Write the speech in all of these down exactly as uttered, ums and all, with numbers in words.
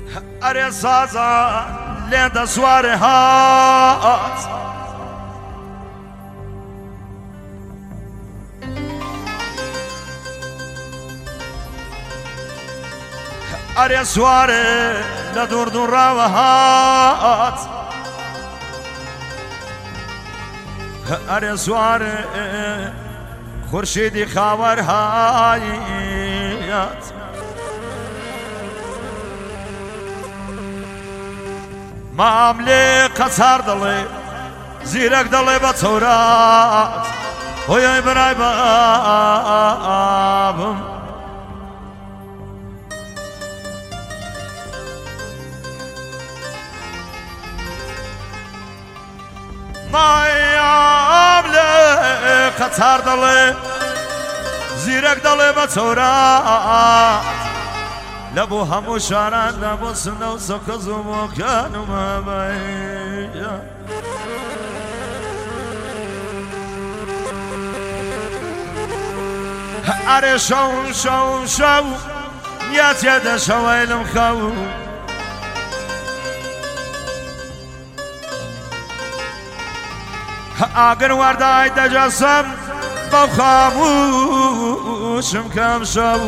ئەرێ سازان لێدە سوارێ هات ئەرێ سوارێ لە دوور دوور ڕاوە هات ئەرێ سوارێ خورشیدی خاوەر هات مام لێ قەچار دەڵێ زیرەک دەڵێ بە چەورات هۆیای بەرای بابم مام لێ قەچار دەڵێ زیرەک دەڵێ بە چەورات لبو همو شاران لبو سنو سكزو مكانو ما بيا أري شو شو شو يا تيدا شويل مخو أقر ورداي تجسم بخاموش مكام شو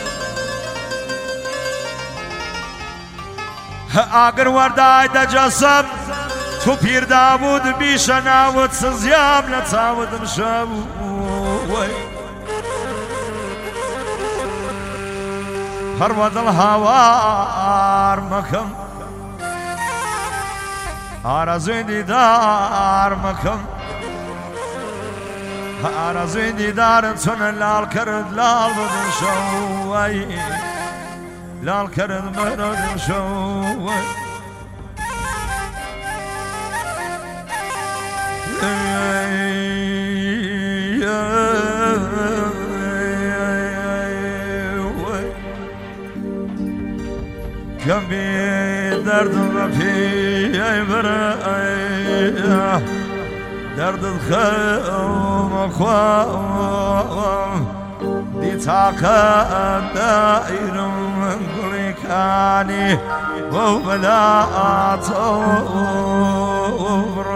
ئاگر وەردای دەجەسم تو پیر داوود بیشە ناوت سزیام لە چاوتم شەوی هەروە دڵ هاوار مەکەم ئارەزوی دیدار مەکەم ئارەزوی دیدارت چونە لاڵ کرد لاڵ بدم شەوی لال کرد مرد شوی کم بی درد رفی ای برای درد خم خوام دی طاقت دائرم كاني وبلا صبر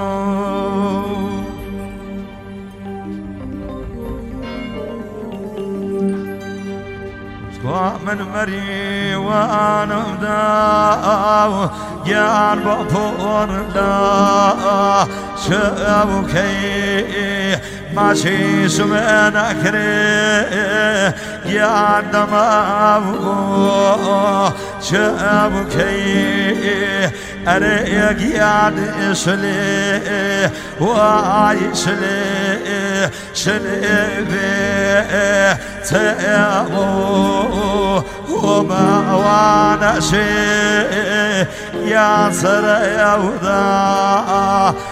من مري وانا بداو يا بابور لا شابكي ماشي سمعنا كري يا دماغ شابكي أريك يا شلي واي شلي شلي بي تأمو وما وانا شي يا سر يودا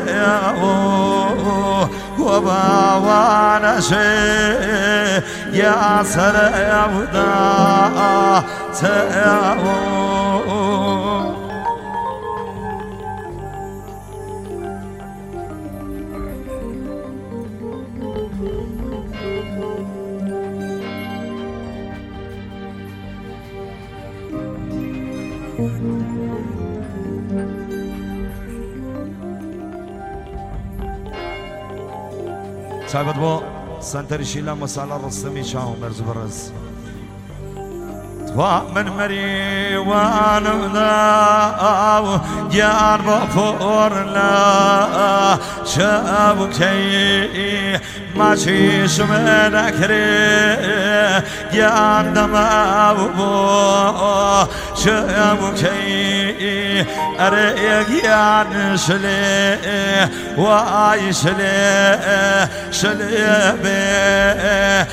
تأمو وما وانا شي يا سر يودا تأمو سايبت بو سنتر شيلا مسالا رسمي شاو مرز برز توا من مري وانا ذاو جار بفور لا شابكي ماشي شمنا كري جار دماغ شابكي أريك يا شلي واي شلي شلي بي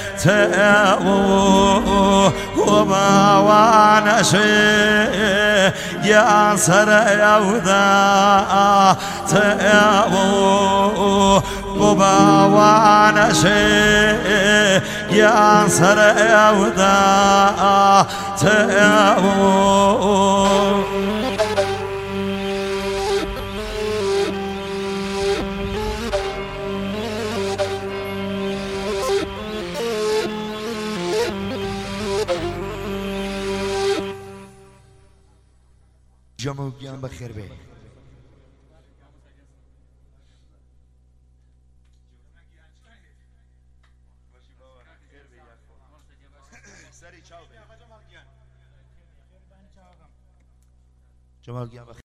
تأمو وما وانا شي يا سر يودا تأمو وما وانا شي يا سر يودا تأمو جمع گیان بخیر به جمع گیان بخیر